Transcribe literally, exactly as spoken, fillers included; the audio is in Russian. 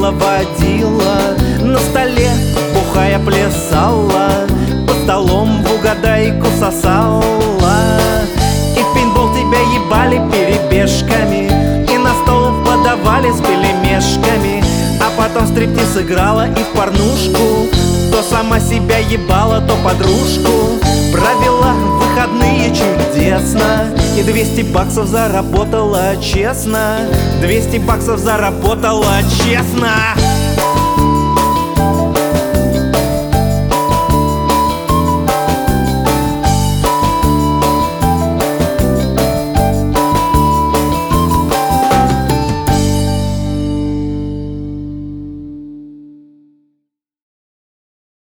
водила, водила. На столе бухая плясала, под столом в угадайку сосала. И в пейнтбол тебя ебали перебежками, и на стол подавали с пельмешками. А потом стриптиз играла и в порнушку, то сама себя ебала, то подружку. Провела выходные чудесно и двести баксов заработала честно. Двести баксов заработала честно.